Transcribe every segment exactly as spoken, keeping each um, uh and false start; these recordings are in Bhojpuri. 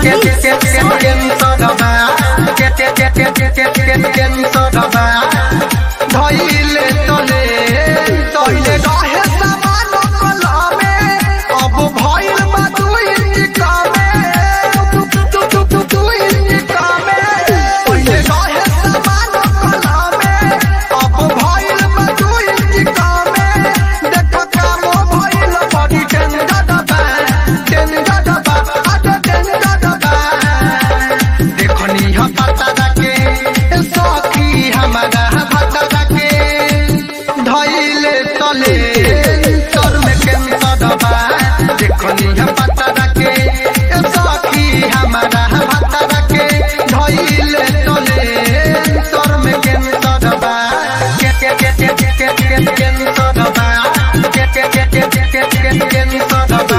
धइले तले तइले रहे सामान कलमे अब भइल बा दुई कामे तू तू तू दुई कामे तइले रहे सामान कलमे अब भइल बा दुई कामे देख काम भइल बड़ी टेंगा दबा टेंगा दबा अद टेंगा दबा देखनी हम पता रखे सखी हमारा पता रखे धइले तले तोर में केंसा दबा देखनी हम पता रखे सखी हमारा पता रखे धइले तले तोर में केंसा दबा के के के के के के केंसा दबा के के के के के के केंसा दबा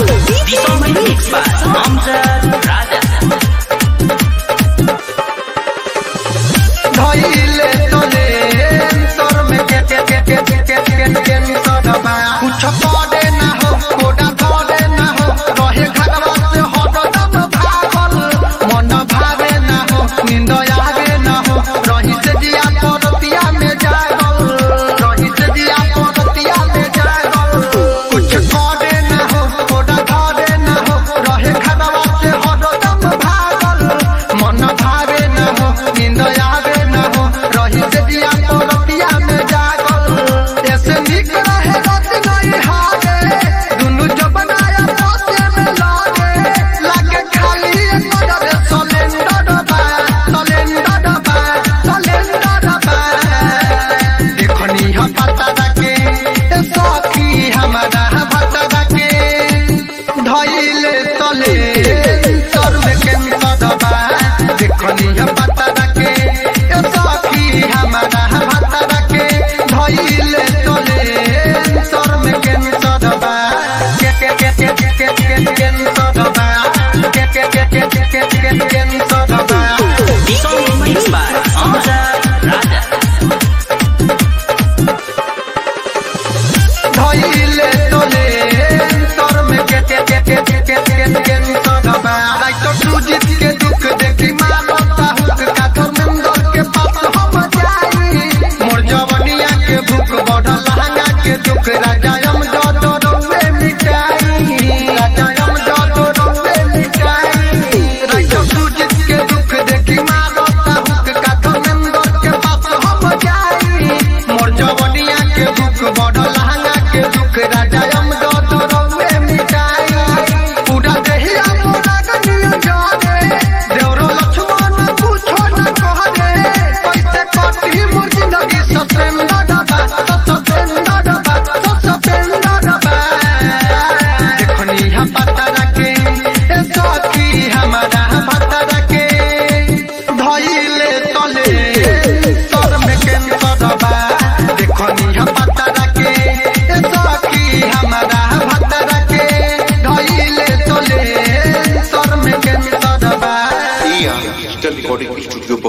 धइले तले तोर में के के के के के के केंसा दबा कुछ पड़े ना हो कोडा धरे ना हो रहे घरवा से हरदम भागल मन भावे ना हो नींद आवे ना हो रही से दिया परतिया में जागल रही से दिया परतिया में जागल कुछ पड़े ना हो कोडा धरे ना हो रहे घरवा से हरदम भागल मन भावे ना हो नींद आवे ना हो रही से दिया परतिया में जागल ऐसे निक रहे रात नहीं हारे दुनु जो बनाया रास्ते में लागे लागे खाली एक नजर सलेंडर दबा सलेंडर दबा सलेंडर दबा देखनी हम पता रखे सखी हमारा पता रखे धइले तले तोर में केंसा दबा देखनी हम पता रखे सखी हमारा पता रखे धइले तले तोर में केंसा दबा के के के के के के केंसा दबा के के के के के के केंसा दबा धइले तले तोर में के के के के के के केंसा दबा राइट टू जीत के दुख देखी मानता हुक का धर्मेंद्र के पास हम जाई मोर जवनिया के भूख बढ़ल लहंगा के दुख राजा हम जतो रोवे मिटाई राजा हम जतो रोवे मिटाई राइट टू जीत के दुख देखी मानता हुक का धर्मेंद्र के पास हम जाई मोर जवनिया के भूख बढ़ल लहंगा के दुख राजा हम जतो रोवे मिटाई पूरा देहिया मोरा गनिया जाने देवरो लक्ष्मण पूछो न कहले पैसे कटी मोर जिंदगी ससेंदा दबा ससेंदा दबा ससेंदा दबा देखनी हम पता रखे सखी हमारा पता रखे धइले तले तोर में केंसा दबा देखनी हम पता रखे सखी हमारा पता रखे धइले तले तोर में केंसा दबा डिजिटल रिकॉर्डिंग स्टूडियो